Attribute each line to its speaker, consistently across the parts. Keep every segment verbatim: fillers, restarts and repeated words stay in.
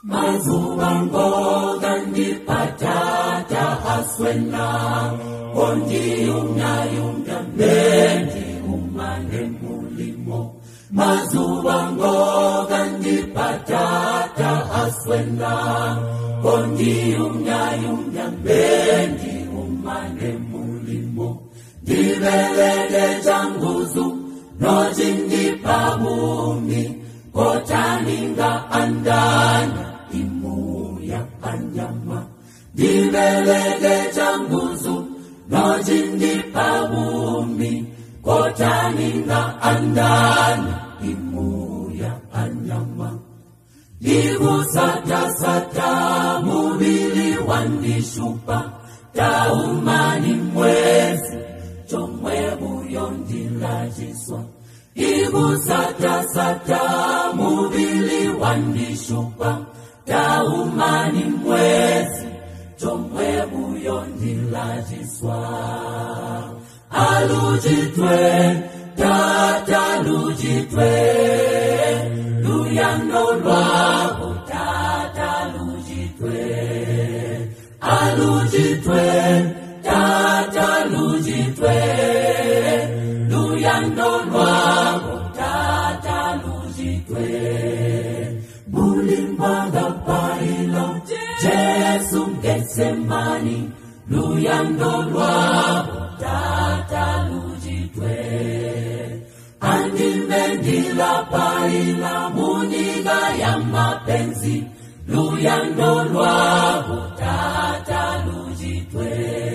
Speaker 1: Mazubango gandi patata aswena Ondi umya umya mendi umane mulimo Mazubango gandi patata aswena Ondi umya umya mendi umane mulimo Divelele janguzu nojindi pabumi Kotaninga andana imuya anyama Divelele janguzu nojindi pabumi Kotaninga andana imuya anyama Divu sata sata mubili wandishupa Taumani mwezi chomwe buyondilajiswa Ibu sata sata mubili wandishupa Taumani mwezi chomwe buyondilajiswa Alujitwe tata lujitwe Luyando lwabo tata lujitwe Alujitwe tata lujitwe Luyando lwabo tata lujitwe Bulimbaga pailo Jesu Getsemani Luyando lwabo tata lujitwe Andimendila paila muniga ya mapenzi Luyando lwabo tata lujitwe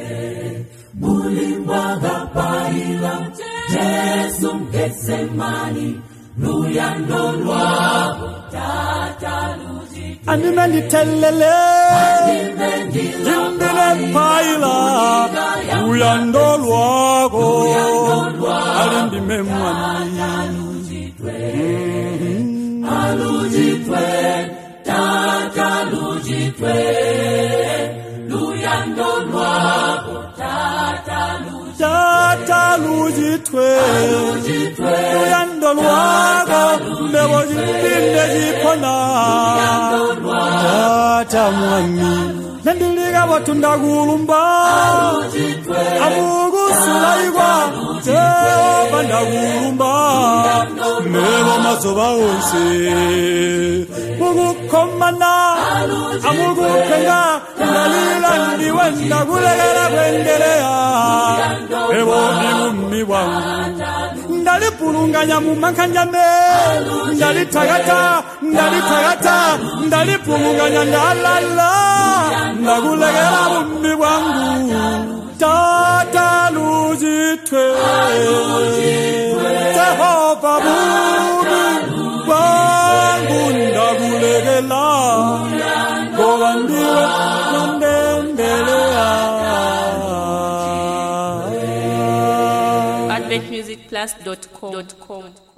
Speaker 1: Bulimbaga paila Jesu Getsemani Luyando lwabo tata lujitwe
Speaker 2: Andimenditelele Jimbile paila Luyando lwabo Alindime mwani
Speaker 1: Alujitwe tata lujitwe Luyando lwabo tata lujitwe
Speaker 2: Tata lujitwe Luyando lwabo Nebo jimbinde jipona Tata mwani Nendiliga watunda gulumba Amugusulaigwa Teba ndagulumba Nebo mazoba onse Mugukomana Amugupenga Nalila ndiwe ndagulegera kwendelea Ebo nimumi wangu Ndalipulunganya mumankanjame Ndalitagata Ndalitagata Ndalipulunganya ndalala Ndagulegera mumi wangu Tata lujitwe Jehova mumi wangu Ndagulegera Goba ndiwe nandendelea
Speaker 3: advent music plus dot com